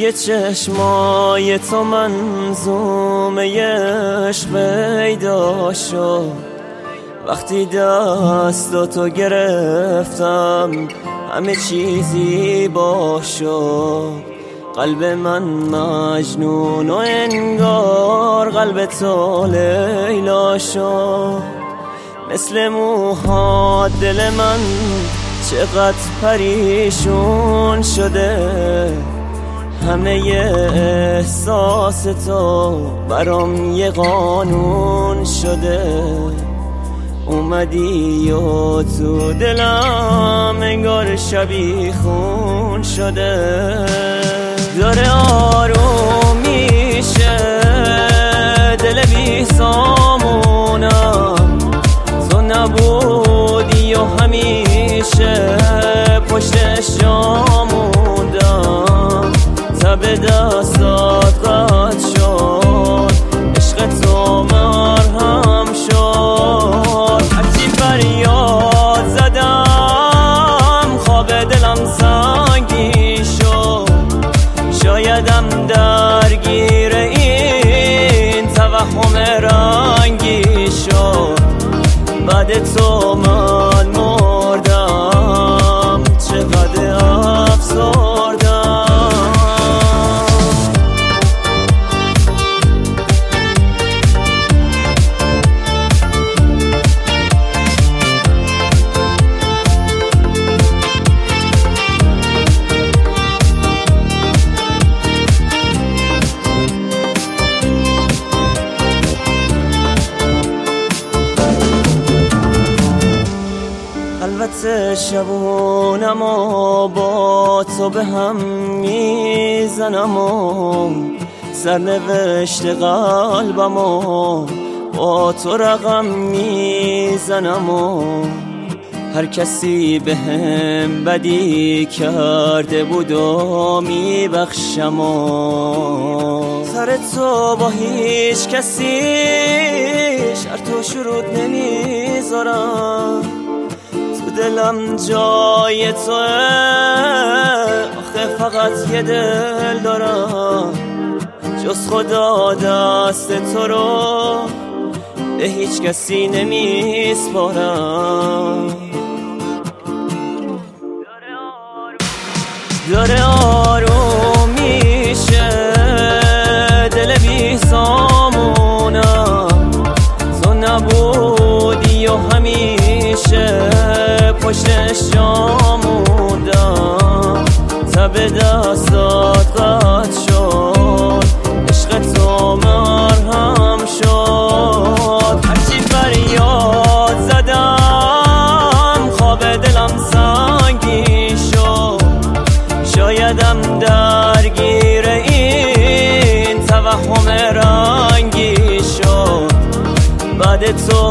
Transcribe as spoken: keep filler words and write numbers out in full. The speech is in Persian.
توی چشمای تو منظومه عشق پیدا شد. وقتی دستاتو گرفتم همه چیزی با شد. قلب من مجنون و انگار قلب تو لیلا شد. مثل موها دل من چقدر پریشون شده. همه احساس تو برام یه قانون شده. اومدی و تو دلم انگار شبی خون شده. داره آروم میشه دل بی سامونم. تو نبودی و همیشه پشتش جا موندم. تب دستات قطع شد، عشق تو مرهم شد. هرچی فریاد زدم خواب دلم سنگین شد. شایدم درگیر این توهم رنگی شد. بعد تو من مردم، چقدر افسردم. البته شبونم و با تو به هم میزنم و سرنوشت قلبم و با تو رقم میزنم و هر کسی به هم بدی کرده بود و میبخشم و سر تو با هیچ کسی شرط و شروط نمیذارم. دلم جای توه، آخه فقط یه دل دارم. جز خدا دست تو رو به هیچ کسی نمیسپارم. داره آروم میشه دل بی سامونم. تو نبودی و همیشه پشتش جا موندم. تب دستات قطع شد، عشق تو مرهم شد. هرچی فریاد زدم خواب دلم سنگین شد. شایدم درگیر این توهم رنگی شد. بعد تو